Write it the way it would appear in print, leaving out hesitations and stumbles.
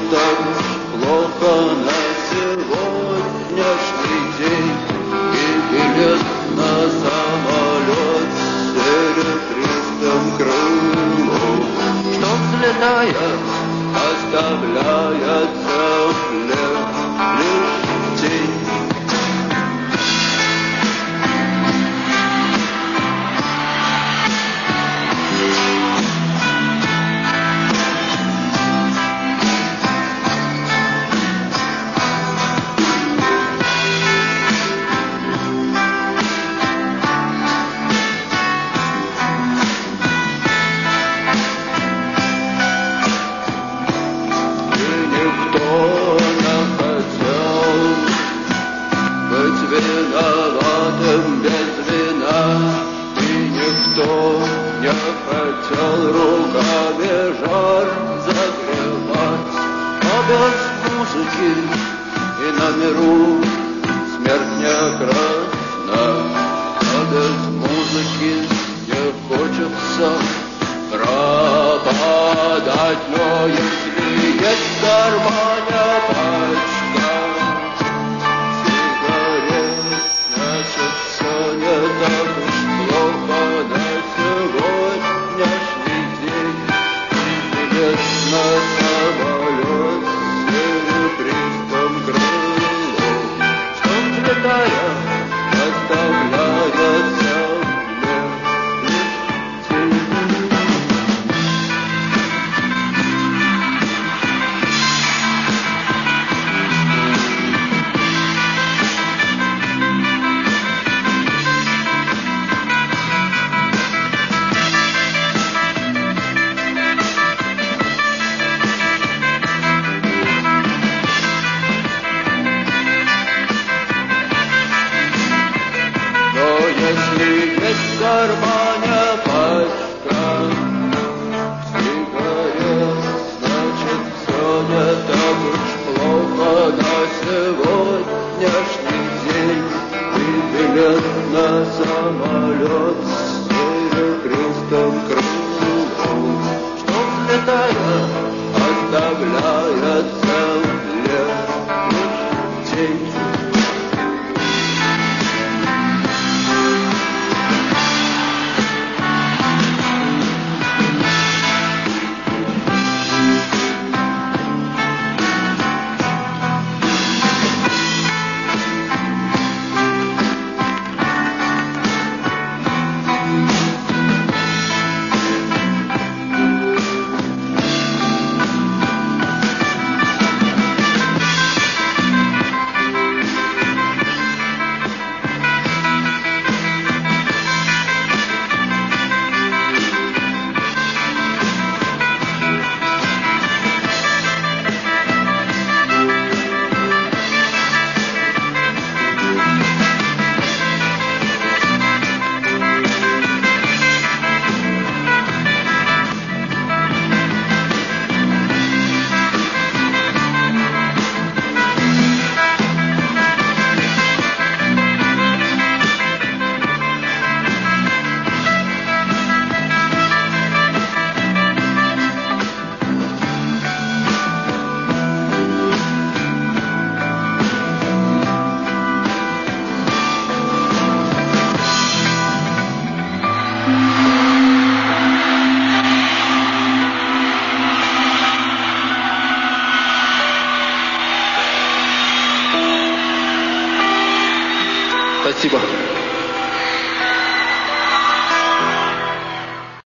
так плохо на сегодняшний день. И билет на самолет с серебристым крылом, что взлетая оставляет земле лишь тень. Виноватым без вина, и никто не хотел руками жар закрывать. А без музыки и на миру смерть не красна, а без музыки не хочется пропадать. Но если есть в кармане пачка не так уж плохо на сегодняшний день. Билет на самолет с серебристым крылом, что взлетая оставляет земле лишь тень. Если есть в кармане пачка сигарет, значит все не так уж плохо на сегодняшний день. И билет на самолет с серебристым крылом, что взлетая оставляет земле лишь тень. Спасибо.